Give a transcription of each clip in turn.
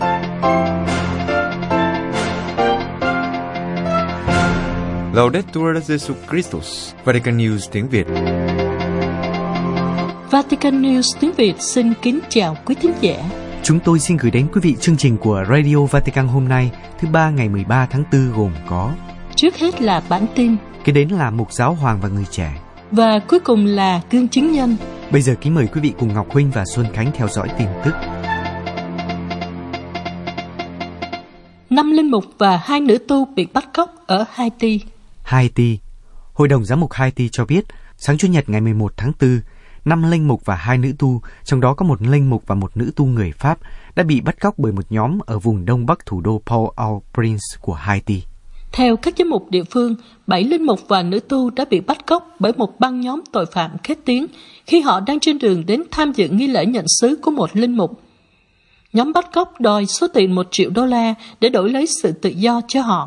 Laudetur Jesus Christus, Vatican News tiếng Việt. Vatican News tiếng Việt xin kính chào quý thính giả. Chúng tôi xin gửi đến quý vị chương trình của Radio Vatican hôm nay, thứ ba ngày 13 tháng 4 gồm có: trước hết là bản tin, kế đến là mục giáo hoàng và người trẻ, và cuối cùng là gương chứng nhân. Bây giờ kính mời quý vị cùng Ngọc Huynh và Xuân Khánh theo dõi tin tức. 5 linh mục và 2 nữ tu bị bắt cóc ở Haiti. Haiti. Hội đồng giám mục Haiti cho biết, sáng Chủ nhật ngày 11 tháng 4, 5 linh mục và 2 nữ tu, trong đó có một linh mục và một nữ tu người Pháp, đã bị bắt cóc bởi một nhóm ở vùng đông bắc thủ đô Port-au-Prince của Haiti. Theo các giám mục địa phương, 7 linh mục và nữ tu đã bị bắt cóc bởi một băng nhóm tội phạm khét tiếng khi họ đang trên đường đến tham dự nghi lễ nhận xứ của một linh mục. Nhóm bắt cóc đòi số tiền $1 triệu để đổi lấy sự tự do cho họ.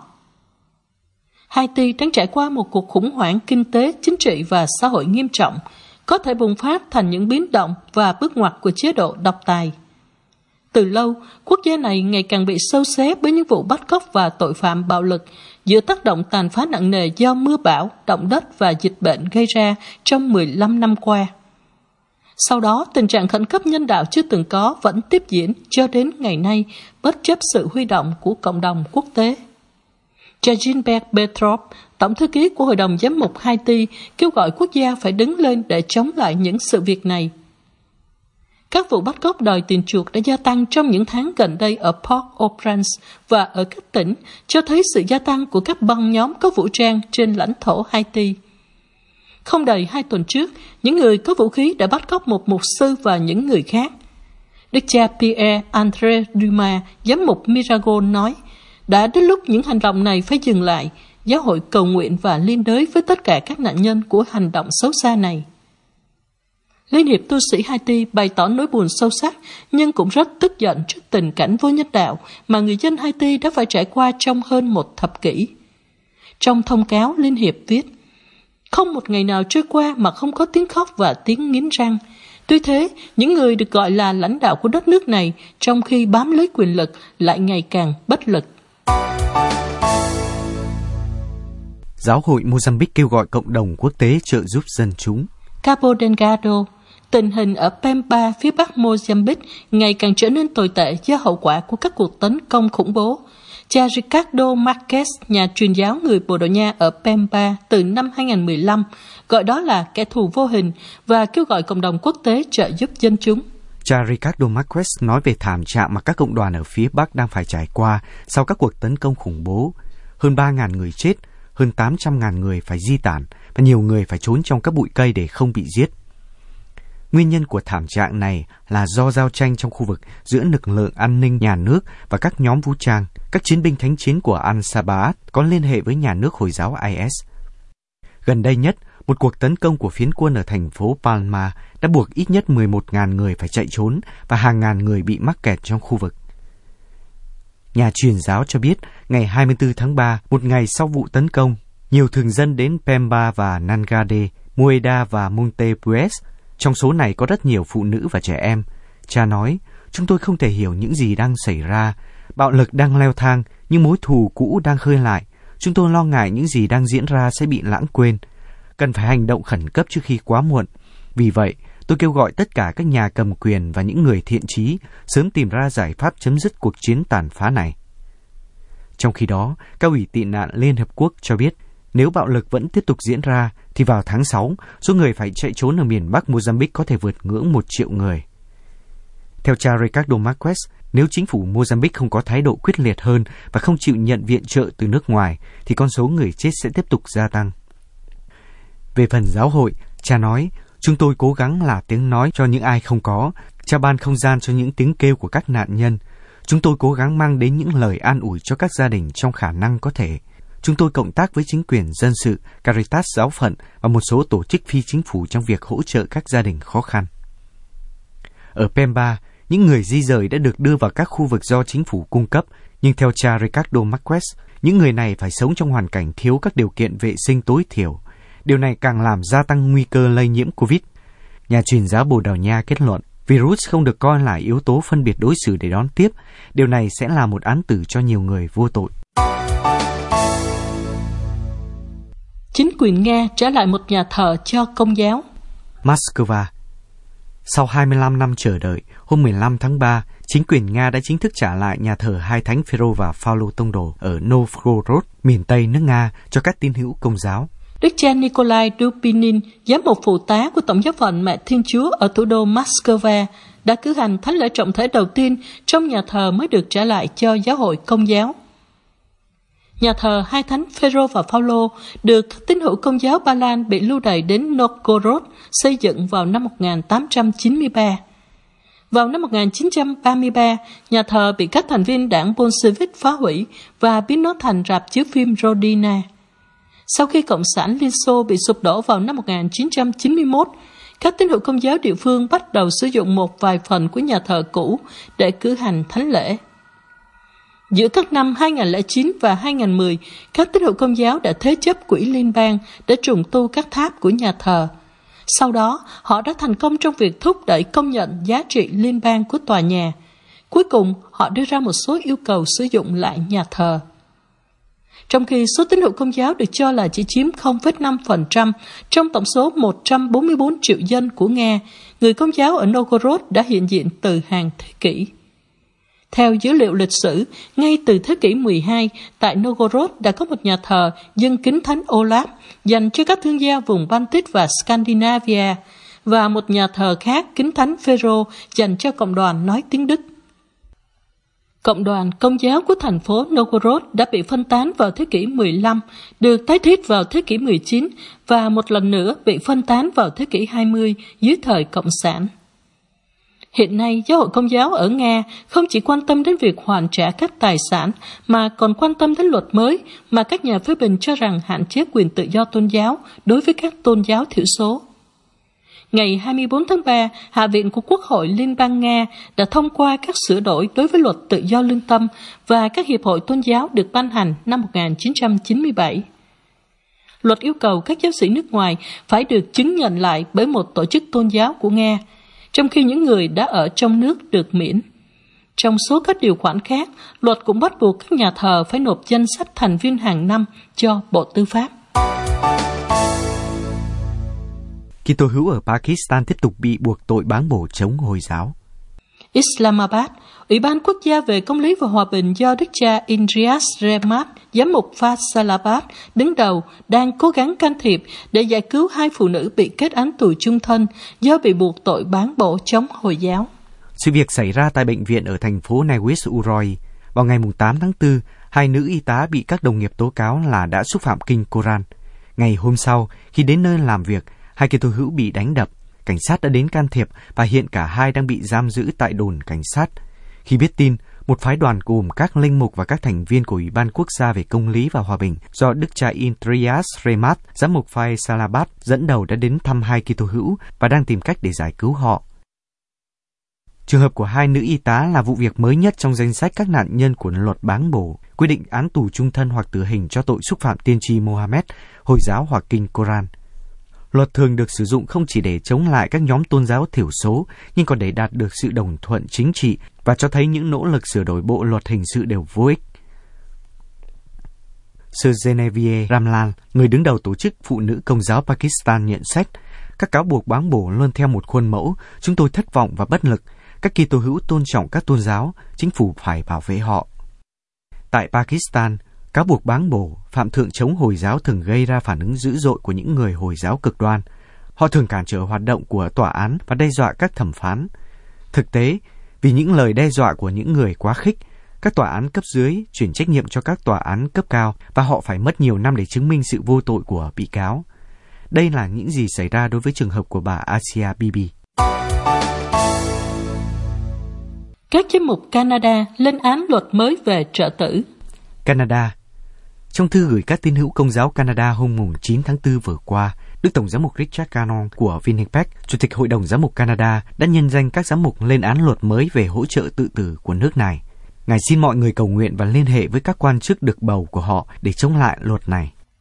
Haiti đang trải qua một cuộc khủng hoảng kinh tế, chính trị và xã hội nghiêm trọng, có thể bùng phát thành những biến động và bước ngoặt của chế độ độc tài. Từ lâu, quốc gia này ngày càng bị xâu xé bởi những vụ bắt cóc và tội phạm bạo lực giữa tác động tàn phá nặng nề do mưa bão, động đất và dịch bệnh gây ra trong 15 năm qua. Sau đó, tình trạng khẩn cấp nhân đạo chưa từng có vẫn tiếp diễn cho đến ngày nay, bất chấp sự huy động của cộng đồng quốc tế. Cha Gilbert Petrov, Tổng thư ký của Hội đồng Giám mục Haiti, kêu gọi quốc gia phải đứng lên để chống lại những sự việc này. Các vụ bắt cóc đòi tiền chuộc đã gia tăng trong những tháng gần đây ở Port-au-Prince và ở các tỉnh, cho thấy sự gia tăng của các băng nhóm có vũ trang trên lãnh thổ Haiti. Không đầy 2 tuần trước, những người có vũ khí đã bắt cóc một mục sư và những người khác. Đức cha Pierre-André Dumas, giám mục Miragon nói, đã đến lúc những hành động này phải dừng lại. Giáo hội cầu nguyện và liên đới với tất cả các nạn nhân của hành động xấu xa này. Liên hiệp tu sĩ Haiti bày tỏ nỗi buồn sâu sắc, nhưng cũng rất tức giận trước tình cảnh vô nhân đạo mà người dân Haiti đã phải trải qua trong hơn 1 thập kỷ. Trong thông cáo, Liên hiệp viết, không một ngày nào trôi qua mà không có tiếng khóc và tiếng nghiến răng. Tuy thế, những người được gọi là lãnh đạo của đất nước này, trong khi bám lấy quyền lực, lại ngày càng bất lực. Giáo hội Mozambique kêu gọi cộng đồng quốc tế trợ giúp dân chúng. Cabo Delgado, tình hình ở Pemba, phía bắc Mozambique ngày càng trở nên tồi tệ do hậu quả của các cuộc tấn công khủng bố. Cha Ricardo Marques, nhà truyền giáo người Bồ Đào Nha ở Pemba từ năm 2015, gọi đó là kẻ thù vô hình và kêu gọi cộng đồng quốc tế trợ giúp dân chúng. Cha Ricardo Marques nói về thảm trạng mà các cộng đoàn ở phía Bắc đang phải trải qua sau các cuộc tấn công khủng bố. Hơn 3.000 người chết, hơn 800.000 người phải di tản và nhiều người phải trốn trong các bụi cây để không bị giết. Nguyên nhân của thảm trạng này là do giao tranh trong khu vực giữa lực lượng an ninh nhà nước và các nhóm vũ trang. Các chiến binh thánh chiến của Al-Shabaab có liên hệ với nhà nước Hồi giáo IS. Gần đây nhất, một cuộc tấn công của phiến quân ở thành phố Palma đã buộc ít nhất 11.000 người phải chạy trốn và hàng ngàn người bị mắc kẹt trong khu vực. Nhà truyền giáo cho biết, ngày 24 tháng 3, một ngày sau vụ tấn công, nhiều thường dân đến Pemba và Nangade, Mueda và Montepuez. Trong số này có rất nhiều phụ nữ và trẻ em. Cha nói, chúng tôi không thể hiểu những gì đang xảy ra. Bạo lực đang leo thang, nhưng mối thù cũ đang khơi lại. Chúng tôi lo ngại những gì đang diễn ra sẽ bị lãng quên. Cần phải hành động khẩn cấp trước khi quá muộn. Vì vậy, tôi kêu gọi tất cả các nhà cầm quyền và những người thiện chí sớm tìm ra giải pháp chấm dứt cuộc chiến tàn phá này. Trong khi đó, Cao ủy tị nạn Liên Hợp Quốc cho biết, nếu bạo lực vẫn tiếp tục diễn ra, thì vào tháng 6, số người phải chạy trốn ở miền Bắc Mozambique có thể vượt ngưỡng 1 triệu người. Theo cha Ricardo Marques, nếu chính phủ Mozambique không có thái độ quyết liệt hơn và không chịu nhận viện trợ từ nước ngoài, thì con số người chết sẽ tiếp tục gia tăng. Về phần giáo hội, cha nói, chúng tôi cố gắng là tiếng nói cho những ai không có, cha ban không gian cho những tiếng kêu của các nạn nhân. Chúng tôi cố gắng mang đến những lời an ủi cho các gia đình trong khả năng có thể. Chúng tôi cộng tác với chính quyền dân sự, Caritas giáo phận và một số tổ chức phi chính phủ trong việc hỗ trợ các gia đình khó khăn. Ở Pemba, những người di rời đã được đưa vào các khu vực do chính phủ cung cấp, nhưng theo cha Ricardo Marques, những người này phải sống trong hoàn cảnh thiếu các điều kiện vệ sinh tối thiểu. Điều này càng làm gia tăng nguy cơ lây nhiễm Covid. Nhà truyền giáo Bồ Đào Nha kết luận, Virus không được coi là yếu tố phân biệt đối xử để đón tiếp. Điều này sẽ là một án tử cho nhiều người vô tội. Chính quyền Nga trả lại một nhà thờ cho Công giáo. Moscow. Sau 25 năm chờ đợi, hôm 15 tháng 3, chính quyền Nga đã chính thức trả lại nhà thờ hai thánh Phêrô và Phaolô tông đồ ở Novgorod, miền Tây nước Nga cho các tín hữu Công giáo. Đức cha Nikolai Dubinin, giám mục phụ tá của Tổng giáo phận Mẹ Thiên Chúa ở thủ đô Moscow, đã cử hành thánh lễ trọng thể đầu tiên trong nhà thờ mới được trả lại cho giáo hội Công giáo. Nhà thờ hai thánh Phêrô và Phaolô được các tín hữu Công giáo Ba Lan bị lưu đày đến Novgorod xây dựng vào năm 1893. Vào năm 1933, nhà thờ bị các thành viên đảng Bolshevik phá hủy và biến nó thành rạp chiếu phim Rodina. Sau khi Cộng sản Liên Xô bị sụp đổ vào năm 1991, các tín hữu Công giáo địa phương bắt đầu sử dụng một vài phần của nhà thờ cũ để cử hành thánh lễ. Giữa các năm 2009 và 2010, các tín hữu Công giáo đã thế chấp quỹ liên bang để trùng tu các tháp của nhà thờ. Sau đó, họ đã thành công trong việc thúc đẩy công nhận giá trị liên bang của tòa nhà. Cuối cùng, họ đưa ra một số yêu cầu sử dụng lại nhà thờ. Trong khi số tín hữu Công giáo được cho là chỉ chiếm 0,5% trong tổng số 144 triệu dân của Nga, người Công giáo ở Novgorod đã hiện diện từ hàng thế kỷ. Theo dữ liệu lịch sử, ngay từ thế kỷ 12, tại Novgorod đã có một nhà thờ dâng kính thánh Olaf dành cho các thương gia vùng Baltic và Scandinavia, và một nhà thờ khác kính thánh Phêrô dành cho cộng đoàn nói tiếng Đức. Cộng đoàn Công giáo của thành phố Novgorod đã bị phân tán vào thế kỷ 15, được tái thiết vào thế kỷ 19 và một lần nữa bị phân tán vào thế kỷ 20 dưới thời Cộng sản. Hiện nay, giáo hội Công giáo ở Nga không chỉ quan tâm đến việc hoàn trả các tài sản, mà còn quan tâm đến luật mới mà các nhà phê bình cho rằng hạn chế quyền tự do tôn giáo đối với các tôn giáo thiểu số. Ngày 24 tháng 3, Hạ viện của Quốc hội Liên bang Nga đã thông qua các sửa đổi đối với luật tự do lương tâm và các hiệp hội tôn giáo được ban hành năm 1997. Luật yêu cầu các giáo sĩ nước ngoài phải được chứng nhận lại bởi một tổ chức tôn giáo của Nga, trong khi những người đã ở trong nước được miễn. Trong số các điều khoản khác, luật cũng bắt buộc các nhà thờ phải nộp danh sách thành viên hàng năm cho Bộ Tư pháp. Kitô hữu ở Pakistan tiếp tục bị buộc tội báng bổ chống Hồi giáo. Islamabad, Ủy ban Quốc gia về Công lý và Hòa bình do Đức cha Indrias Rehmat, giám mục Faisalabad, đứng đầu, đang cố gắng can thiệp để giải cứu hai phụ nữ bị kết án tù chung thân do bị buộc tội báng bổ chống Hồi giáo. Sự việc xảy ra tại bệnh viện ở thành phố Newis-Uroy. Vào ngày 8 tháng 4, hai nữ y tá bị các đồng nghiệp tố cáo là đã xúc phạm kinh Koran. Ngày hôm sau, khi đến nơi làm việc, hai Kitô hữu bị đánh đập. Cảnh sát đã đến can thiệp và hiện cả hai đang bị giam giữ tại đồn cảnh sát. Khi biết tin, một phái đoàn gồm các linh mục và các thành viên của Ủy ban Quốc gia về Công lý và Hòa bình do Đức cha Indrias Rehmat, giám mục Faisalabad dẫn đầu đã đến thăm hai Kitô hữu và đang tìm cách để giải cứu họ. Trường hợp của hai nữ y tá là vụ việc mới nhất trong danh sách các nạn nhân của luật báng bổ, quy định án tù chung thân hoặc tử hình cho tội xúc phạm tiên tri Mohammed, Hồi giáo hoặc kinh Koran. Luật thường được sử dụng không chỉ để chống lại các nhóm tôn giáo thiểu số, nhưng còn để đạt được sự đồng thuận chính trị và cho thấy những nỗ lực sửa đổi bộ luật hình sự đều vô ích. Sir Genevieve Ramlal, người đứng đầu tổ chức Phụ nữ Công giáo Pakistan nhận xét, các cáo buộc báng bổ luôn theo một khuôn mẫu, chúng tôi thất vọng và bất lực. Các Kitô hữu tôn trọng các tôn giáo, chính phủ phải bảo vệ họ. Tại Pakistan, cáo buộc báng bổ, phạm thượng chống Hồi giáo thường gây ra phản ứng dữ dội của những người Hồi giáo cực đoan. Họ thường cản trở hoạt động của tòa án và đe dọa các thẩm phán. Thực tế, vì những lời đe dọa của những người quá khích, các tòa án cấp dưới chuyển trách nhiệm cho các tòa án cấp cao và họ phải mất nhiều năm để chứng minh sự vô tội của bị cáo. Đây là những gì xảy ra đối với trường hợp của bà Asia Bibi. Các giám mục Canada lên án luật mới về trợ tử. Canada. Trong thư gửi các tín hữu Công giáo Canada hôm 9 tháng 4 vừa qua, Đức Tổng giám mục Richard Cannon của Winnipeg, Chủ tịch Hội đồng Giám mục Canada, đã nhân danh các giám mục lên án luật mới về hỗ trợ tự tử của nước này. Ngài xin mọi người cầu nguyện và liên hệ với các quan chức được bầu của họ để chống lại luật này.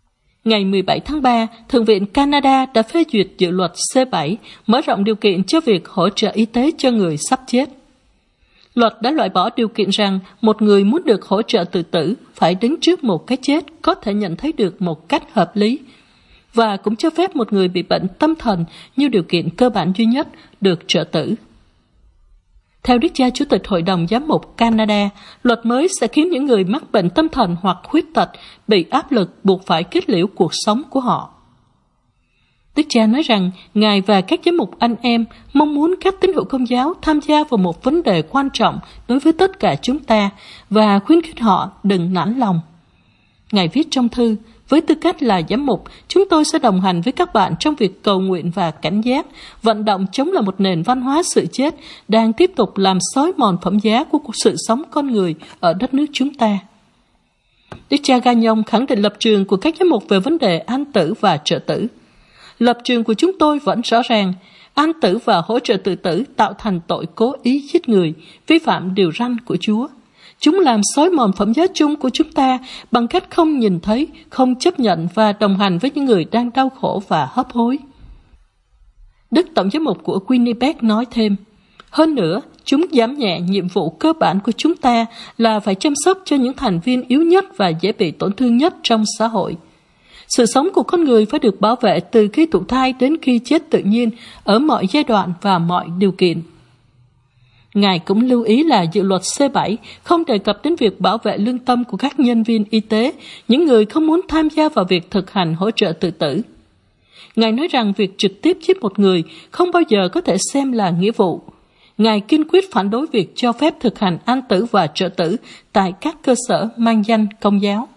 Ngày 17 tháng 3, Thượng viện Canada đã phê duyệt dự luật C7 mở rộng điều kiện cho việc hỗ trợ y tế cho người sắp chết. Luật đã loại bỏ điều kiện rằng một người muốn được hỗ trợ tự tử phải đứng trước một cái chết có thể nhận thấy được một cách hợp lý, và cũng cho phép một người bị bệnh tâm thần như điều kiện cơ bản duy nhất được trợ tử. Theo Đức cha Chủ tịch Hội đồng Giám mục Canada, luật mới sẽ khiến những người mắc bệnh tâm thần hoặc khuyết tật bị áp lực buộc phải kết liễu cuộc sống của họ. Đức cha nói rằng Ngài và các giám mục anh em mong muốn các tín hữu Công giáo tham gia vào một vấn đề quan trọng đối với tất cả chúng ta và khuyến khích họ đừng nản lòng. Ngài viết trong thư, với tư cách là giám mục, chúng tôi sẽ đồng hành với các bạn trong việc cầu nguyện và cảnh giác, vận động chống lại một nền văn hóa sự chết đang tiếp tục làm xói mòn phẩm giá của sự sống con người ở đất nước chúng ta. Đức cha Gagnon khẳng định lập trường của các giám mục về vấn đề an tử và trợ tử. Lập trường của chúng tôi vẫn rõ ràng, an tử và hỗ trợ tự tử tạo thành tội cố ý giết người, vi phạm điều răn của Chúa. Chúng làm xói mòn phẩm giá chung của chúng ta bằng cách không nhìn thấy, không chấp nhận và đồng hành với những người đang đau khổ và hấp hối. Đức Tổng giám mục của Winnipeg nói thêm, hơn nữa, chúng giảm nhẹ nhiệm vụ cơ bản của chúng ta là phải chăm sóc cho những thành viên yếu nhất và dễ bị tổn thương nhất trong xã hội. Sự sống của con người phải được bảo vệ từ khi thụ thai đến khi chết tự nhiên ở mọi giai đoạn và mọi điều kiện. Ngài cũng lưu ý là dự luật C7 không đề cập đến việc bảo vệ lương tâm của các nhân viên y tế, những người không muốn tham gia vào việc thực hành hỗ trợ tự tử. Ngài nói rằng việc trực tiếp giết một người không bao giờ có thể xem là nghĩa vụ. Ngài kiên quyết phản đối việc cho phép thực hành an tử và trợ tử tại các cơ sở mang danh Công giáo.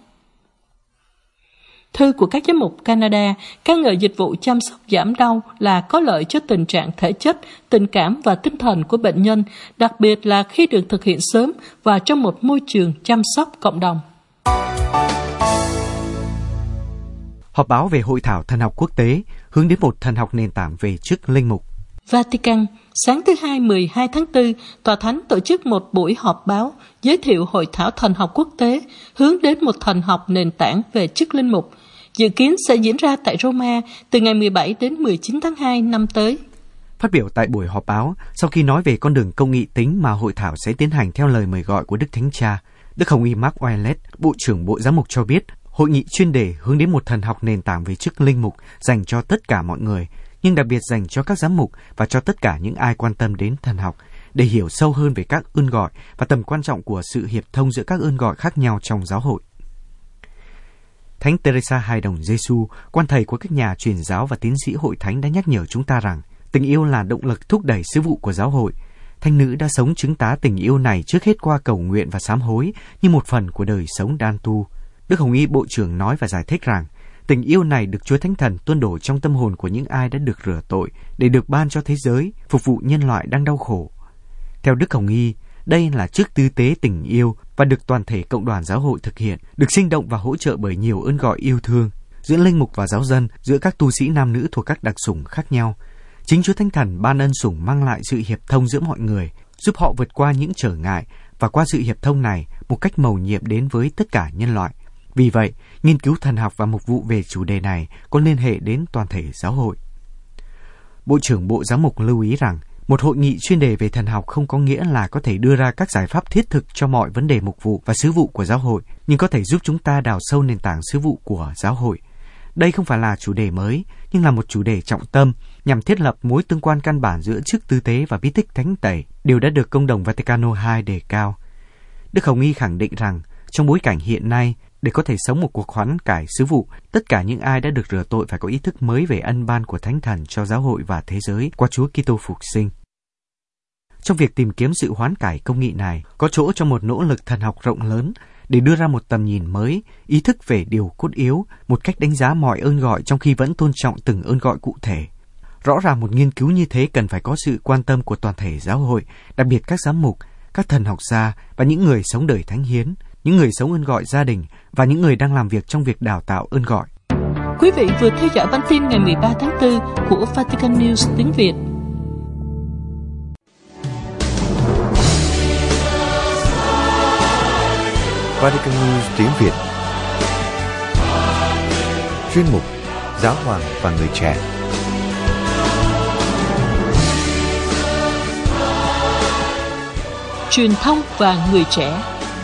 Thư của các giám mục Canada ca ngợi dịch vụ chăm sóc giảm đau là có lợi cho tình trạng thể chất, tình cảm và tinh thần của bệnh nhân, đặc biệt là khi được thực hiện sớm và trong một môi trường chăm sóc cộng đồng. Họp báo về Hội thảo Thần học quốc tế hướng đến một thần học nền tảng về chức linh mục. Vatican, sáng thứ Hai 12 tháng 4, Tòa Thánh tổ chức một buổi họp báo giới thiệu Hội thảo Thần học quốc tế hướng đến một thần học nền tảng về chức linh mục, dự kiến sẽ diễn ra tại Roma từ ngày 17 đến 19 tháng 2 năm tới. Phát biểu tại buổi họp báo, sau khi nói về con đường công nghị tính mà hội thảo sẽ tiến hành theo lời mời gọi của Đức Thánh Cha, Đức Hồng Y Mark Ouellet, Bộ trưởng Bộ Giám mục cho biết, hội nghị chuyên đề hướng đến một thần học nền tảng về chức linh mục dành cho tất cả mọi người, nhưng đặc biệt dành cho các giám mục và cho tất cả những ai quan tâm đến thần học, để hiểu sâu hơn về các ơn gọi và tầm quan trọng của sự hiệp thông giữa các ơn gọi khác nhau trong giáo hội. Thánh Teresa Hài Đồng Giêsu, quan thầy của các nhà truyền giáo và tiến sĩ hội thánh đã nhắc nhở chúng ta rằng tình yêu là động lực thúc đẩy sứ vụ của giáo hội. Thánh nữ đã sống chứng tá tình yêu này trước hết qua cầu nguyện và sám hối như một phần của đời sống đan tu. Đức Hồng Y Bộ trưởng nói và giải thích rằng tình yêu này được Chúa Thánh Thần tuôn đổ trong tâm hồn của những ai đã được rửa tội để được ban cho thế giới, phục vụ nhân loại đang đau khổ. Theo Đức Hồng Y, đây là chức tư tế tình yêu và được toàn thể cộng đoàn giáo hội thực hiện, được sinh động và hỗ trợ bởi nhiều ơn gọi yêu thương giữa linh mục và giáo dân, giữa các tu sĩ nam nữ thuộc các đặc sủng khác nhau. Chính Chúa Thánh Thần ban ân sủng mang lại sự hiệp thông giữa mọi người, giúp họ vượt qua những trở ngại, và qua sự hiệp thông này, một cách mầu nhiệm đến với tất cả nhân loại. Vì vậy, nghiên cứu thần học và mục vụ về chủ đề này có liên hệ đến toàn thể giáo hội. Bộ trưởng Bộ Giám mục lưu ý rằng, một hội nghị chuyên đề về thần học không có nghĩa là có thể đưa ra các giải pháp thiết thực cho mọi vấn đề mục vụ và sứ vụ của giáo hội, nhưng có thể giúp chúng ta đào sâu nền tảng sứ vụ của giáo hội. Đây không phải là chủ đề mới, nhưng là một chủ đề trọng tâm nhằm thiết lập mối tương quan căn bản giữa chức tư tế và bí tích thánh tẩy, đều đã được Công đồng Vaticano II đề cao. Đức Hồng Y khẳng định rằng, trong bối cảnh hiện nay, để có thể sống một cuộc hoán cải sứ vụ, tất cả những ai đã được rửa tội phải có ý thức mới về ân ban của Thánh Thần cho giáo hội và thế giới qua Chúa Kitô phục sinh. Trong việc tìm kiếm sự hoán cải công nghị này, có chỗ cho một nỗ lực thần học rộng lớn để đưa ra một tầm nhìn mới, ý thức về điều cốt yếu, một cách đánh giá mọi ơn gọi trong khi vẫn tôn trọng từng ơn gọi cụ thể. Rõ ràng một nghiên cứu như thế cần phải có sự quan tâm của toàn thể giáo hội, đặc biệt các giám mục, các thần học gia và những người sống đời thánh hiến, những người sống ơn gọi gia đình và những người đang làm việc trong việc đào tạo ơn gọi. Quý vị vừa theo dõi bản tin ngày 13 tháng 4 của Vatican News tiếng Việt. Vatican News tiếng Việt. chuyên mục Giáo hoàng và người trẻ. Truyền thông và người trẻ.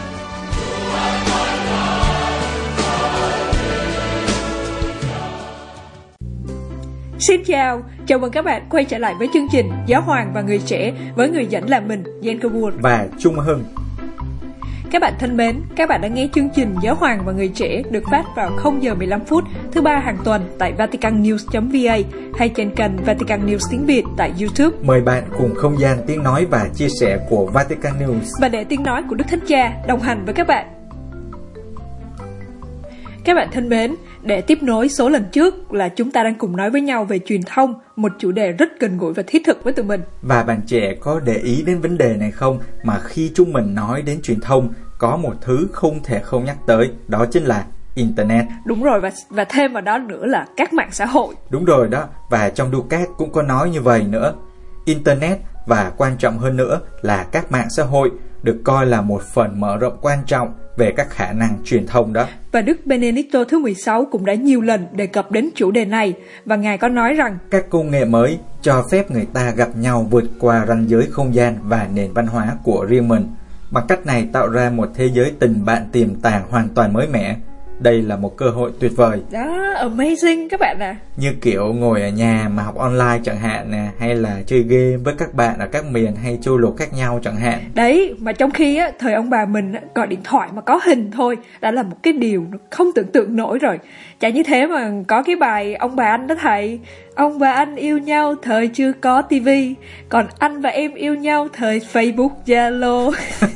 Xin chào mừng các bạn quay trở lại với chương trình Giáo hoàng và người trẻ với người dẫn là mình, Jenko và Trung Hưng. Các bạn thân mến, các bạn đã nghe chương trình Giáo hoàng và người trẻ được phát vào 0 giờ 15 phút thứ ba hàng tuần tại vaticannews.va hay trên kênh Vatican News tiếng Việt tại YouTube. Mời bạn cùng không gian tiếng nói và chia sẻ của Vatican News và để tiếng nói của Đức Thánh Cha đồng hành với các bạn. Các bạn thân mến, để tiếp nối số lần trước là chúng ta đang cùng nói với nhau về truyền thông, một chủ đề rất gần gũi và thiết thực với tụi mình. Và bạn trẻ có để ý đến vấn đề này không? Mà khi chúng mình nói đến truyền thông, có một thứ không thể không nhắc tới, đó chính là Internet. Đúng rồi, và thêm vào đó nữa là các mạng xã hội. Đúng rồi đó, và trong Ducat cũng có nói như vậy nữa. Internet và quan trọng hơn nữa là các mạng xã hội được coi là một phần mở rộng quan trọng về các khả năng truyền thông đó. Và Đức Benedicto thứ 16 cũng đã nhiều lần đề cập đến chủ đề này, và Ngài có nói rằng các công nghệ mới cho phép người ta gặp nhau vượt qua ranh giới không gian và nền văn hóa của riêng mình. Bằng cách này tạo ra một thế giới tình bạn tiềm tàng hoàn toàn mới mẻ. Đây là một cơ hội tuyệt vời. Đó, amazing các bạn ạ. Như kiểu ngồi ở nhà mà học online chẳng hạn nè, hay là chơi game với các bạn ở các miền hay châu lục khác nhau chẳng hạn. Đấy, mà trong khi á, thời ông bà mình á, gọi điện thoại mà có hình thôi đã là một cái điều không tưởng tượng nổi rồi. Chả như thế mà có cái bài ông bà anh đó thầy. Ông và anh yêu nhau thời chưa có tivi, còn anh và em yêu nhau thời Facebook, Zalo.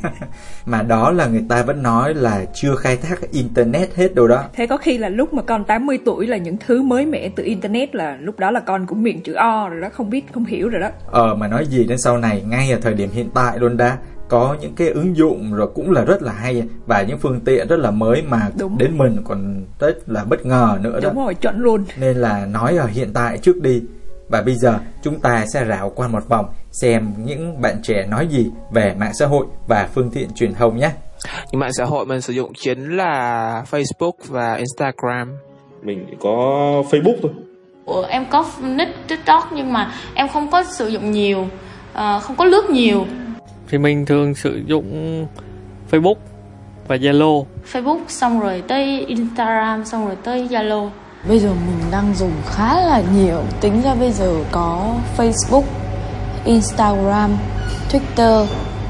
Mà đó là người ta vẫn nói là chưa khai thác Internet hết đâu đó. Thế có khi là lúc mà con 80 tuổi là những thứ mới mẻ từ Internet là lúc đó là con cũng miệng chữ O rồi đó, không biết, không hiểu rồi đó. Mà nói gì đến sau này, ngay ở thời điểm hiện tại luôn đã có những cái ứng dụng rồi cũng là rất là hay và những phương tiện rất là mới mà đến mình còn rất là bất ngờ nữa đó. Đúng rồi, chuẩn luôn. Nên là nói ở hiện tại trước đi. Và bây giờ chúng ta sẽ rảo qua một vòng xem những bạn trẻ nói gì về mạng xã hội và phương tiện truyền thông nhé. Những mạng xã hội mình sử dụng chính là Facebook và Instagram. Mình có Facebook thôi. Em có nick TikTok nhưng mà em không có sử dụng nhiều, không có lướt nhiều. Thì mình thường sử dụng Facebook và Zalo. Facebook xong rồi tới Instagram xong rồi tới Zalo. Bây giờ mình đang dùng khá là nhiều. Tính ra bây giờ có Facebook, Instagram, Twitter,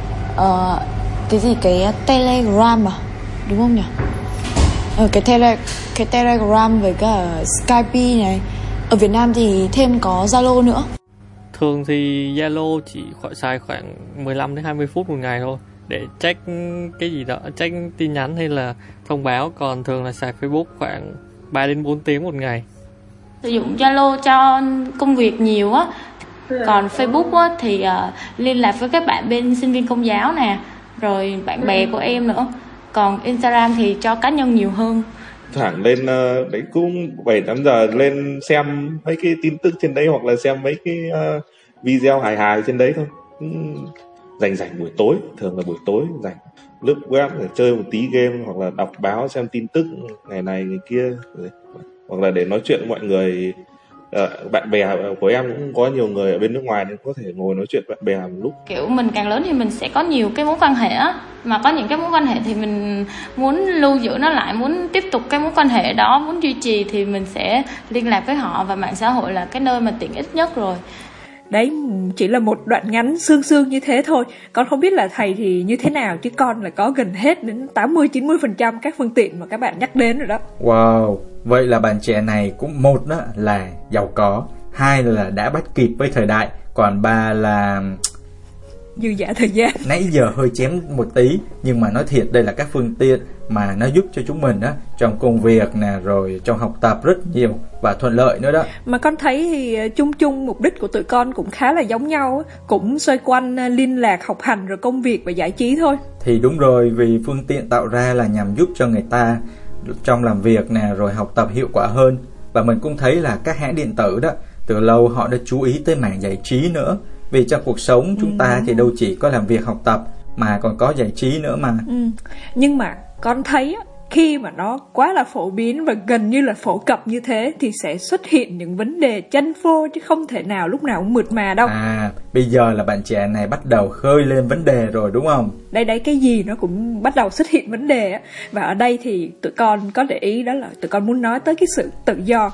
cái Telegram à? Đúng không nhỉ? Cái Telegram với cả Skype này. Ở Việt Nam thì thêm có Zalo nữa. Thường thì Zalo chỉ xài khoảng 15 đến 20 phút một ngày thôi để check cái gì đó, check tin nhắn hay là thông báo, còn thường là xài Facebook khoảng 3 đến 4 tiếng một ngày. Sử dụng Zalo cho công việc nhiều á. Còn Facebook á thì liên lạc với các bạn bên sinh viên công giáo nè, rồi bạn bè của em nữa. Còn Instagram thì cho cá nhân nhiều hơn. Thẳng lên đấy cũng 7-8 giờ lên xem mấy cái tin tức trên đấy hoặc là xem mấy cái video hài hài trên đấy thôi. Rảnh buổi tối, thường là buổi tối rảnh lướt web để chơi một tí game hoặc là đọc báo xem tin tức ngày này ngày kia, hoặc là để nói chuyện với mọi người. Bạn bè của em cũng có nhiều người ở bên nước ngoài nên có thể ngồi nói chuyện với bạn bè một lúc. Kiểu mình càng lớn thì mình sẽ có nhiều cái mối quan hệ á, mà có những cái mối quan hệ thì mình muốn lưu giữ nó lại, muốn tiếp tục cái mối quan hệ đó, muốn duy trì thì mình sẽ liên lạc với họ, và mạng xã hội là cái nơi mà tiện ích nhất rồi. Đấy chỉ là một đoạn ngắn sương như thế thôi. Con không biết là thầy thì như thế nào, chứ con là có gần hết đến 80-90% các phương tiện mà các bạn nhắc đến rồi đó. Wow, vậy là bạn trẻ này cũng một đó là giàu có, hai là đã bắt kịp với thời đại, còn ba là dư dả thời gian. Nãy giờ hơi chém một tí, nhưng mà nói thiệt đây là các phương tiện mà nó giúp cho chúng mình đó trong công việc nè, rồi trong học tập rất nhiều và thuận lợi nữa đó. Mà con thấy thì chung mục đích của tụi con cũng khá là giống nhau, cũng xoay quanh liên lạc, học hành rồi công việc và giải trí thôi. Thì đúng rồi, vì phương tiện tạo ra là nhằm giúp cho người ta trong làm việc nè, rồi học tập hiệu quả hơn. Và mình cũng thấy là các hãng điện tử đó từ lâu họ đã chú ý tới mảng giải trí nữa. Vì trong cuộc sống chúng ta thì đâu chỉ có làm việc học tập mà còn có giải trí nữa mà. Nhưng mà con thấy khi mà nó quá là phổ biến và gần như là phổ cập như thế thì sẽ xuất hiện những vấn đề chênh phô, chứ không thể nào lúc nào cũng mượt mà đâu. Bây giờ là bạn trẻ này bắt đầu khơi lên vấn đề rồi đúng không? Đấy, cái gì nó cũng bắt đầu xuất hiện vấn đề á. Và ở đây thì tụi con có để ý đó là tụi con muốn nói tới cái sự tự do.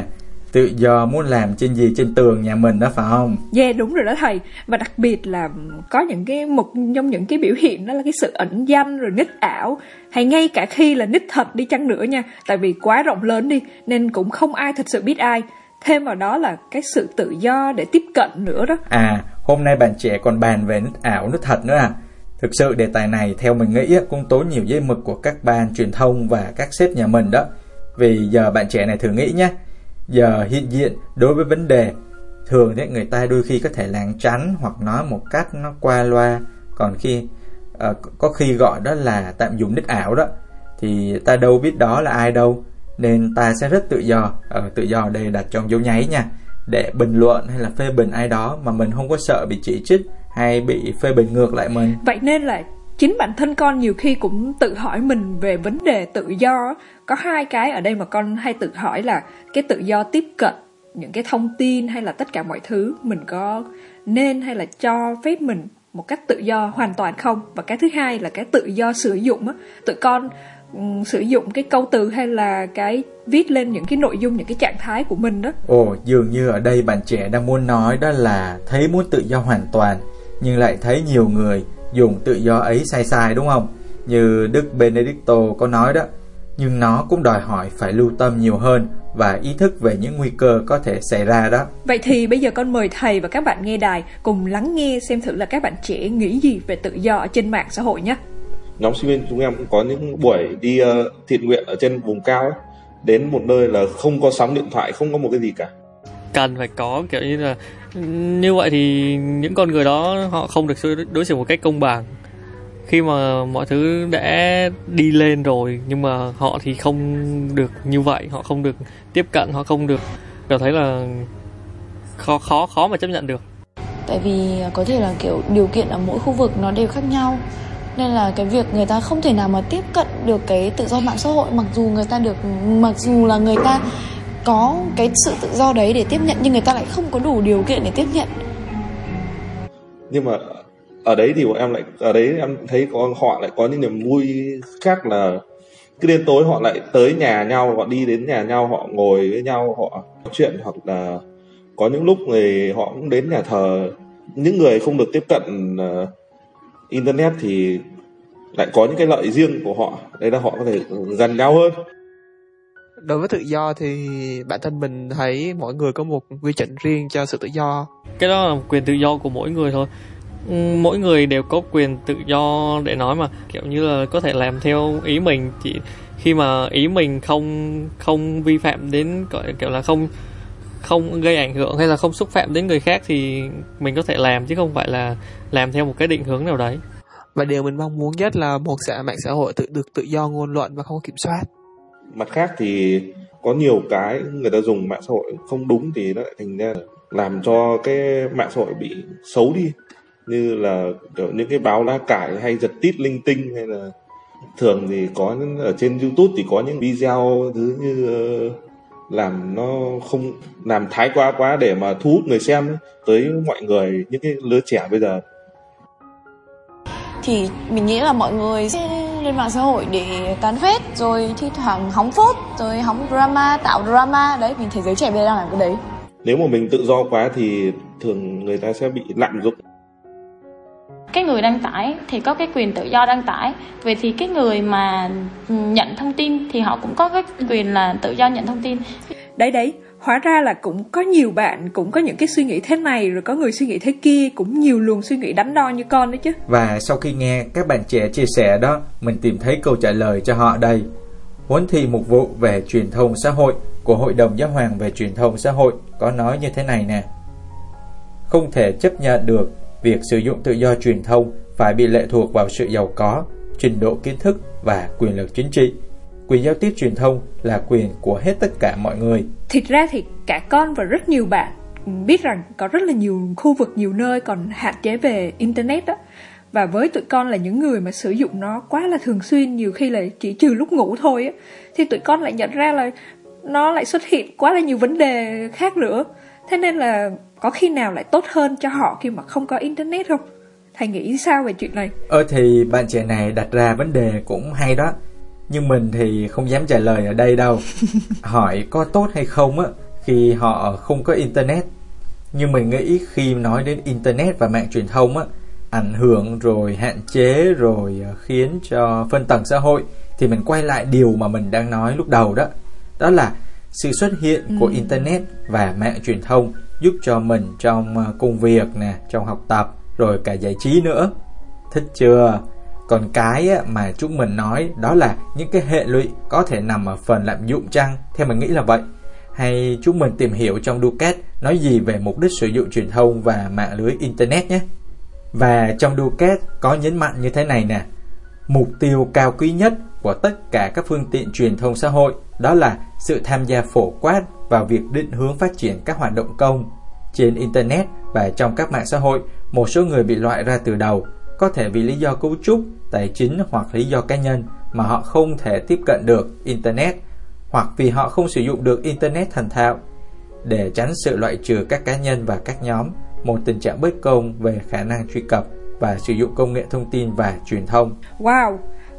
Tự do muốn làm trên gì trên tường nhà mình đó phải không? Yeah, đúng rồi đó thầy. Và đặc biệt là có một trong những cái biểu hiện đó là cái sự ẩn danh rồi nick ảo, hay ngay cả khi là nick thật đi chăng nữa nha, tại vì quá rộng lớn đi nên cũng không ai thật sự biết ai. Thêm vào đó là cái sự tự do để tiếp cận nữa đó. Hôm nay bạn trẻ còn bàn về nick ảo nick thật nữa Thực sự đề tài này theo mình nghĩ cũng tốn nhiều giấy mực của các ban truyền thông và các sếp nhà mình đó. Vì giờ bạn trẻ này thử nghĩ nhé, giờ hiện diện đối với vấn đề thường thì người ta đôi khi có thể lảng tránh hoặc nói một cách nó qua loa, còn khi có khi gọi đó là tạm dùng nick ảo đó, thì ta đâu biết đó là ai đâu, nên ta sẽ rất tự do. Tự do ở đây đặt trong dấu nháy nha, để bình luận hay là phê bình ai đó mà mình không có sợ bị chỉ trích hay bị phê bình ngược lại mình. Vậy nên là chính bản thân con nhiều khi cũng tự hỏi mình về vấn đề tự do. Có hai cái ở đây mà con hay tự hỏi là cái tự do tiếp cận những cái thông tin hay là tất cả mọi thứ, mình có nên hay là cho phép mình một cách tự do hoàn toàn không? Và cái thứ hai là cái tự do sử dụng á. Tụi con sử dụng cái câu từ hay là cái viết lên những cái nội dung, những cái trạng thái của mình đó. Dường như ở đây bạn trẻ đang muốn nói đó là thấy muốn tự do hoàn toàn, nhưng lại thấy nhiều người dùng tự do ấy sai đúng không? Như Đức Benedicto có nói đó, nhưng nó cũng đòi hỏi phải lưu tâm nhiều hơn và ý thức về những nguy cơ có thể xảy ra đó. Vậy thì bây giờ con mời thầy và các bạn nghe đài cùng lắng nghe xem thử là các bạn trẻ nghĩ gì về tự do ở trên mạng xã hội nhé. Nhóm sinh viên chúng em cũng có những buổi đi thiện nguyện ở trên vùng cao ấy, đến một nơi là không có sóng điện thoại, không có một cái gì cả. Cần phải có kiểu như là như vậy thì những con người đó họ không được đối xử một cách công bằng. Khi mà mọi thứ đã đi lên rồi nhưng mà họ thì không được như vậy, họ không được tiếp cận, họ không được, cảm thấy là khó mà chấp nhận được. Tại vì có thể là kiểu điều kiện ở mỗi khu vực nó đều khác nhau, nên là cái việc người ta không thể nào mà tiếp cận được cái tự do mạng xã hội, mặc dù là người ta có cái sự tự do đấy để tiếp nhận, nhưng người ta lại không có đủ điều kiện để tiếp nhận. Nhưng mà ở đấy thì em thấy họ lại có những niềm vui khác, là cứ đến tối họ lại tới nhà nhau, họ đi đến nhà nhau, họ ngồi với nhau, họ nói chuyện, hoặc là có những lúc người họ cũng đến nhà thờ. Những người không được tiếp cận internet thì lại có những cái lợi riêng của họ, đấy là họ có thể gần nhau hơn. Đối với tự do thì bản thân mình thấy mỗi người có một quy chuẩn riêng cho sự tự do. Cái đó là quyền tự do của mỗi người thôi. Mỗi người đều có quyền tự do để nói mà, kiểu như là có thể làm theo ý mình, chỉ khi mà ý mình không vi phạm đến, kiểu là không gây ảnh hưởng hay là không xúc phạm đến người khác thì mình có thể làm, chứ không phải là làm theo một cái định hướng nào đấy. Và điều mình mong muốn nhất là một mạng xã hội được tự do ngôn luận và không kiểm soát. Mặt khác thì có nhiều cái người ta dùng mạng xã hội không đúng thì nó lại thành ra làm cho cái mạng xã hội bị xấu đi, như là những cái báo lá cải hay giật tít linh tinh, hay là thường thì có ở trên YouTube thì có những video thứ như làm nó không làm thái quá để mà thu hút người xem tới mọi người, những cái lứa trẻ bây giờ. Thì mình nghĩ là mọi người sẽ lên mạng xã hội để tán phét, rồi thi thoảng hóng phốt, rồi hóng drama, tạo drama. Đấy, mình thấy giới trẻ bây giờ đang làm cái đấy. Nếu mà mình tự do quá thì thường người ta sẽ bị lạm dụng. Cái người đăng tải thì có cái quyền tự do đăng tải. Vậy thì cái người mà nhận thông tin thì họ cũng có cái quyền là tự do nhận thông tin. Đấy, hóa ra là cũng có nhiều bạn cũng có những cái suy nghĩ thế này, rồi có người suy nghĩ thế kia, cũng nhiều luồng suy nghĩ đắn đo như con đấy chứ. Và sau khi nghe các bạn trẻ chia sẻ đó, mình tìm thấy câu trả lời cho họ đây. Huấn thị mục vụ về truyền thông xã hội của Hội đồng Giáo hoàng về truyền thông xã hội có nói như thế này nè: không thể chấp nhận được việc sử dụng tự do truyền thông phải bị lệ thuộc vào sự giàu có, trình độ kiến thức và quyền lực chính trị. Quyền giao tiếp truyền thông là quyền của hết tất cả mọi người. Thực ra thì cả con và rất nhiều bạn biết rằng có rất là nhiều khu vực, nhiều nơi còn hạn chế về Internet đó. Và với tụi con là những người mà sử dụng nó quá là thường xuyên, nhiều khi là chỉ trừ lúc ngủ thôi á, thì tụi con lại nhận ra là nó lại xuất hiện quá là nhiều vấn đề khác nữa. Thế nên là có khi nào lại tốt hơn cho họ khi mà không có internet không? Thầy nghĩ sao về chuyện này? Thì bạn trẻ này đặt ra vấn đề cũng hay đó, nhưng mình thì không dám trả lời ở đây đâu. Hỏi có tốt hay không á khi họ không có internet. Nhưng mình nghĩ khi nói đến internet và mạng truyền thông á, ảnh hưởng rồi hạn chế rồi khiến cho phân tầng xã hội, thì mình quay lại điều mà mình đang nói lúc đầu đó. Đó là sự xuất hiện của internet và mạng truyền thông giúp cho mình trong công việc nè, trong học tập, rồi cả giải trí nữa. Thích chưa? Còn cái mà chúng mình nói đó là những cái hệ lụy có thể nằm ở phần lạm dụng chăng? Theo mình nghĩ là vậy. Hay chúng mình tìm hiểu trong Ducat nói gì về mục đích sử dụng truyền thông và mạng lưới internet nhé. Và trong Ducat có nhấn mạnh như thế này nè: mục tiêu cao quý nhất của tất cả các phương tiện truyền thông xã hội đó là sự tham gia phổ quát vào việc định hướng phát triển các hoạt động công. Trên internet và trong các mạng xã hội, một số người bị loại ra từ đầu, có thể vì lý do cấu trúc, tài chính hoặc lý do cá nhân mà họ không thể tiếp cận được internet, hoặc vì họ không sử dụng được internet thành thạo. Để tránh sự loại trừ các cá nhân và các nhóm, một tình trạng bất công về khả năng truy cập và sử dụng công nghệ thông tin và truyền thông. Wow!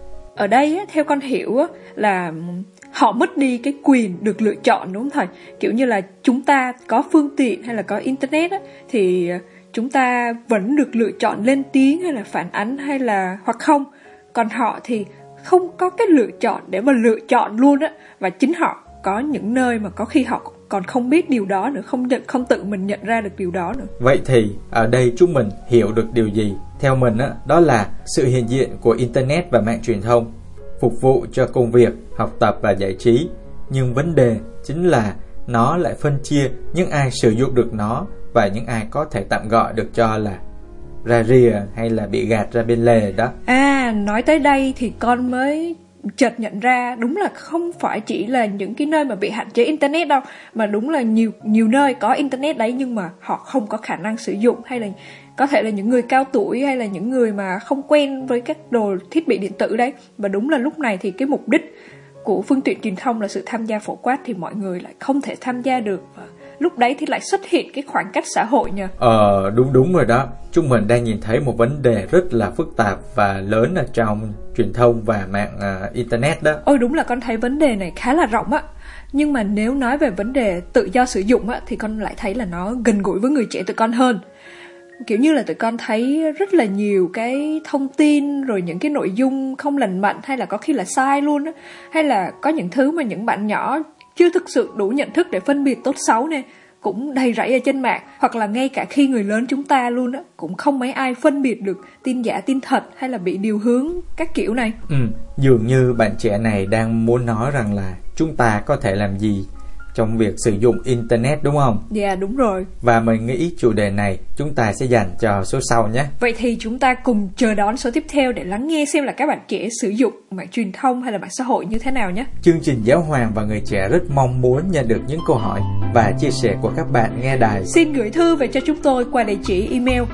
Ở đây theo con hiểu là họ mất đi cái quyền được lựa chọn, đúng không thầy? Kiểu như là chúng ta có phương tiện hay là có internet thì chúng ta vẫn được lựa chọn lên tiếng hay là phản ánh hay là hoặc không. Còn họ thì không có cái lựa chọn để mà lựa chọn luôn á. Và chính họ có những nơi mà có khi họ còn không biết điều đó nữa, không tự mình nhận ra được điều đó nữa. Vậy thì ở đây chúng mình hiểu được điều gì? Theo mình đó là sự hiện diện của internet và mạng truyền thông phục vụ cho công việc, học tập và giải trí. Nhưng vấn đề chính là nó lại phân chia những ai sử dụng được nó và những ai có thể tạm gọi được cho là ra rìa hay là bị gạt ra bên lề đó. Nói tới đây thì con mới chợt nhận ra đúng là không phải chỉ là những cái nơi mà bị hạn chế internet đâu, mà đúng là nhiều nơi có internet đấy nhưng mà họ không có khả năng sử dụng, hay là có thể là những người cao tuổi hay là những người mà không quen với các đồ thiết bị điện tử đấy. Và đúng là lúc này thì cái mục đích của phương tiện truyền thông là sự tham gia phổ quát thì mọi người lại không thể tham gia được, và lúc đấy thì lại xuất hiện cái khoảng cách xã hội nha. Đúng rồi đó. Chúng mình đang nhìn thấy một vấn đề rất là phức tạp và lớn ở trong truyền thông và mạng internet đó. Đúng là con thấy vấn đề này khá là rộng á. Nhưng mà nếu nói về vấn đề tự do sử dụng á, thì con lại thấy là nó gần gũi với người trẻ tụi con hơn. Kiểu như là tụi con thấy rất là nhiều cái thông tin rồi những cái nội dung không lành mạnh hay là có khi là sai luôn á, hay là có những thứ mà những bạn nhỏ chưa thực sự đủ nhận thức để phân biệt tốt xấu nè, cũng đầy rẫy ở trên mạng. Hoặc là ngay cả khi người lớn chúng ta luôn á, cũng không mấy ai phân biệt được tin giả tin thật hay là bị điều hướng các kiểu này. Dường như bạn trẻ này đang muốn nói rằng là chúng ta có thể làm gì trong việc sử dụng internet, đúng không? Dạ, đúng rồi. Và mình nghĩ chủ đề này chúng ta sẽ dành cho số sau nhé. Vậy thì chúng ta cùng chờ đón số tiếp theo để lắng nghe xem là các bạn trẻ sử dụng mạng truyền thông hay là mạng xã hội như thế nào nhé. Chương trình Giáo Hoàng và Người Trẻ rất mong muốn nhận được những câu hỏi và chia sẻ của các bạn nghe đài. Xin gửi thư về cho chúng tôi qua địa chỉ email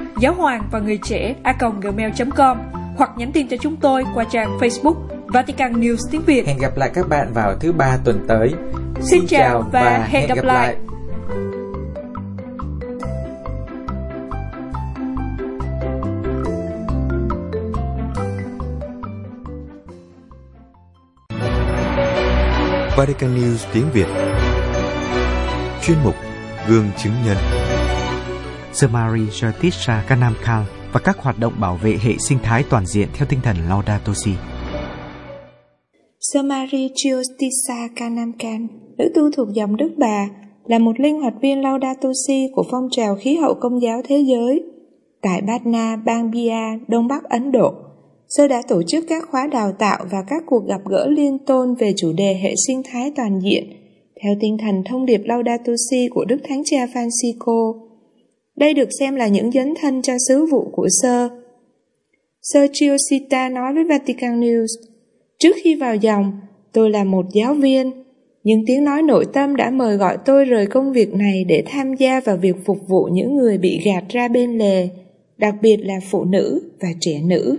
giaohoangvanguitrẻ@gmail.com hoặc nhắn tin cho chúng tôi qua trang Facebook Vatican News tiếng Việt. Hẹn gặp lại các bạn vào thứ 3 tuần tới. Xin chào và hẹn gặp lại. Vatican News tiếng Việt. Chuyên mục Gương chứng nhân. Samari Jatisha Kanamkal và các hoạt động bảo vệ hệ sinh thái toàn diện theo tinh thần Laudato Si. Samari Jatisha Kanamkal, nữ tu thuộc dòng Đức Bà, là một linh hoạt viên Laudato Si của phong trào khí hậu công giáo thế giới. Tại Patna, bang Bihar, Đông Bắc Ấn Độ, Sơ đã tổ chức các khóa đào tạo và các cuộc gặp gỡ liên tôn về chủ đề hệ sinh thái toàn diện, theo tinh thần thông điệp Laudato Si của Đức Thánh Cha Francisco. Đây được xem là những dấn thân cho sứ vụ của Sơ. Sơ Chiosita nói với Vatican News: "Trước khi vào dòng, tôi là một giáo viên, nhưng tiếng nói nội tâm đã mời gọi tôi rời công việc này để tham gia vào việc phục vụ những người bị gạt ra bên lề đặc biệt là phụ nữ và trẻ nữ.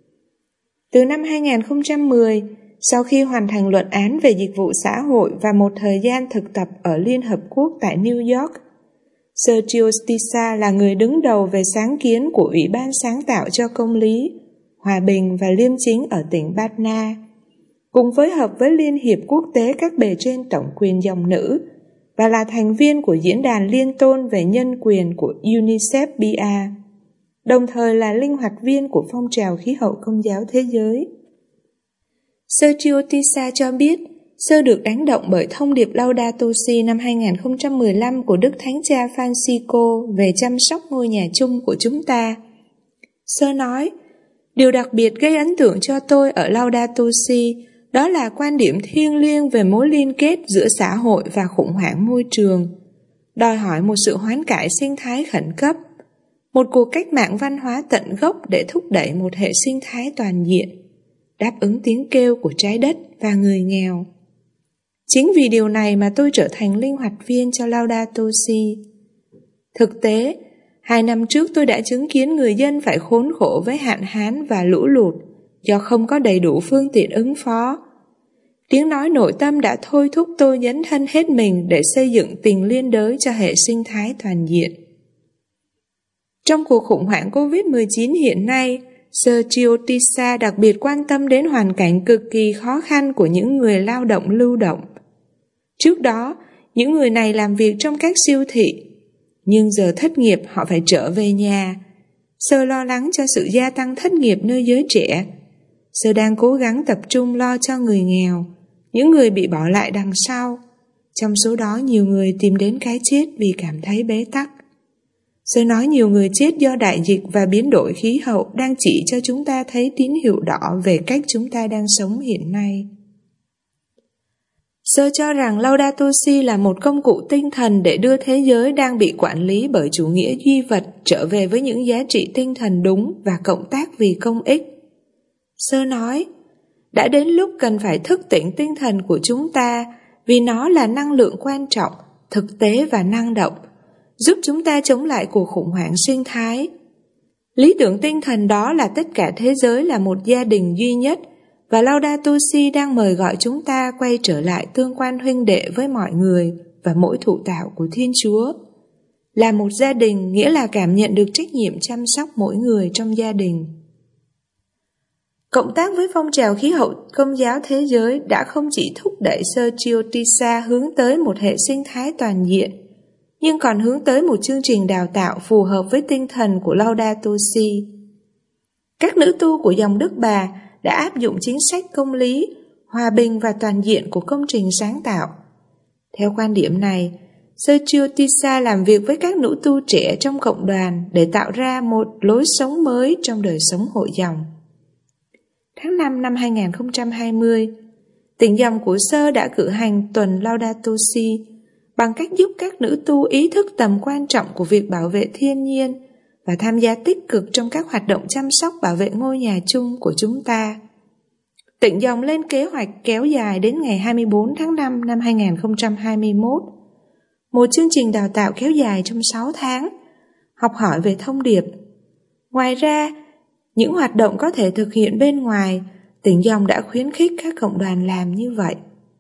Từ năm 2010, sau khi hoàn thành luận án về dịch vụ xã hội và một thời gian thực tập ở Liên Hợp Quốc tại New York, Sergio Stisa là người đứng đầu về sáng kiến của Ủy ban sáng tạo cho công lý, hòa bình và liêm chính ở tỉnh Patna, cùng phối hợp với Liên hiệp quốc tế các bề trên tổng quyền dòng nữ và là thành viên của Diễn đàn Liên tôn về nhân quyền của UNICEF-BA, đồng thời là linh hoạt viên của phong trào khí hậu Công giáo thế giới. Sergio Stisa cho biết, Sơ được đánh động bởi thông điệp Laudato Si năm 2015 của Đức Thánh Cha Francisco về chăm sóc ngôi nhà chung của chúng ta. Sơ nói, điều đặc biệt gây ấn tượng cho tôi ở Laudato Si đó là quan điểm thiêng liêng về mối liên kết giữa xã hội và khủng hoảng môi trường, đòi hỏi một sự hoán cải sinh thái khẩn cấp, một cuộc cách mạng văn hóa tận gốc để thúc đẩy một hệ sinh thái toàn diện, đáp ứng tiếng kêu của trái đất và người nghèo. Chính vì điều này mà tôi trở thành linh hoạt viên cho Laudato Si. Thực tế, 2 năm trước tôi đã chứng kiến người dân phải khốn khổ với hạn hán và lũ lụt do không có đầy đủ phương tiện ứng phó. Tiếng nói nội tâm đã thôi thúc tôi dấn thân hết mình để xây dựng tình liên đới cho hệ sinh thái toàn diện. Trong cuộc khủng hoảng COVID-19 hiện nay, Sergio Stisa đặc biệt quan tâm đến hoàn cảnh cực kỳ khó khăn của những người lao động lưu động. Trước đó, những người này làm việc trong các siêu thị, nhưng giờ thất nghiệp họ phải trở về nhà. Sơ lo lắng cho sự gia tăng thất nghiệp nơi giới trẻ. Sơ đang cố gắng tập trung lo cho người nghèo, những người bị bỏ lại đằng sau. Trong số đó nhiều người tìm đến cái chết vì cảm thấy bế tắc. Sơ nói nhiều người chết do đại dịch và biến đổi khí hậu đang chỉ cho chúng ta thấy tín hiệu đỏ về cách chúng ta đang sống hiện nay. Sơ cho rằng Laudato Si là một công cụ tinh thần để đưa thế giới đang bị quản lý bởi chủ nghĩa duy vật trở về với những giá trị tinh thần đúng và cộng tác vì công ích. Sơ nói, đã đến lúc cần phải thức tỉnh tinh thần của chúng ta vì nó là năng lượng quan trọng, thực tế và năng động, giúp chúng ta chống lại cuộc khủng hoảng sinh thái. Lý tưởng tinh thần đó là tất cả thế giới là một gia đình duy nhất, và Laudato Si đang mời gọi chúng ta quay trở lại tương quan huynh đệ với mọi người và mỗi thụ tạo của Thiên Chúa. Là một gia đình nghĩa là cảm nhận được trách nhiệm chăm sóc mỗi người trong gia đình. Cộng tác với phong trào khí hậu Công giáo thế giới đã không chỉ thúc đẩy Sergio Stisa hướng tới một hệ sinh thái toàn diện, nhưng còn hướng tới một chương trình đào tạo phù hợp với tinh thần của Laudato Si. Các nữ tu của dòng Đức Bà đã áp dụng chính sách công lý, hòa bình và toàn diện của công trình sáng tạo. Theo quan điểm này, Sergio Stisa làm việc với các nữ tu trẻ trong cộng đoàn để tạo ra một lối sống mới trong đời sống hội dòng. Tháng 5 năm 2020, tỉnh dòng của Sơ đã cử hành tuần Laudato Si bằng cách giúp các nữ tu ý thức tầm quan trọng của việc bảo vệ thiên nhiên và tham gia tích cực trong các hoạt động chăm sóc bảo vệ ngôi nhà chung của chúng ta. Tỉnh dòng lên kế hoạch kéo dài đến ngày 24 tháng 5 năm 2021, một chương trình đào tạo kéo dài trong 6 tháng, học hỏi về thông điệp. Ngoài ra, những hoạt động có thể thực hiện bên ngoài, tỉnh dòng đã khuyến khích các cộng đoàn làm như vậy.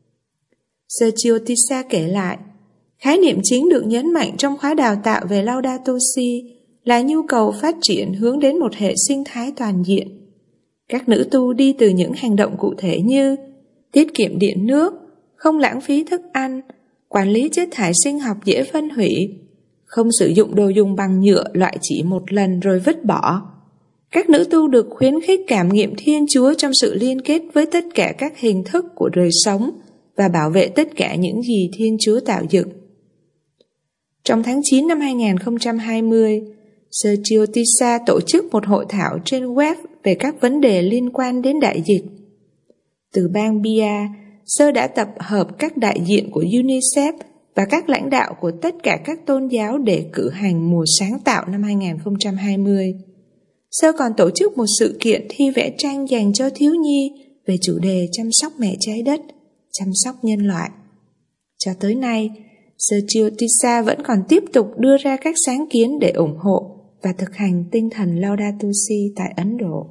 Sergio Stisa kể lại, khái niệm chính được nhấn mạnh trong khóa đào tạo về Laudato Si là nhu cầu phát triển hướng đến một hệ sinh thái toàn diện. Các nữ tu đi từ những hành động cụ thể như tiết kiệm điện nước, không lãng phí thức ăn, quản lý chất thải sinh học dễ phân hủy, không sử dụng đồ dùng bằng nhựa loại chỉ một lần rồi vứt bỏ. Các nữ tu được khuyến khích cảm nghiệm Thiên Chúa trong sự liên kết với tất cả các hình thức của đời sống và bảo vệ tất cả những gì Thiên Chúa tạo dựng. Trong tháng 9 năm 2020, Sergio Stisa tổ chức một hội thảo trên web về các vấn đề liên quan đến đại dịch. Từ bang Bia, Sơ đã tập hợp các đại diện của UNICEF và các lãnh đạo của tất cả các tôn giáo để cử hành mùa sáng tạo năm 2020. Sơ còn tổ chức một sự kiện thi vẽ tranh dành cho thiếu nhi về chủ đề chăm sóc mẹ trái đất, chăm sóc nhân loại. Cho tới nay, Sergio Stisa vẫn còn tiếp tục đưa ra các sáng kiến để ủng hộ và thực hành tinh thần Laudato Si tại Ấn Độ.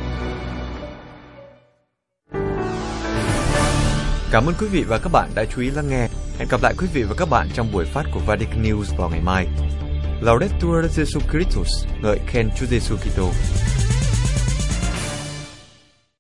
Cảm ơn quý vị và các bạn đã chú ý lắng nghe. Hẹn gặp lại quý vị và các bạn trong buổi phát của Vatican News vào ngày mai. Laudetur Jesu Christus, ngợi khen Chúa Giêsu Kitô.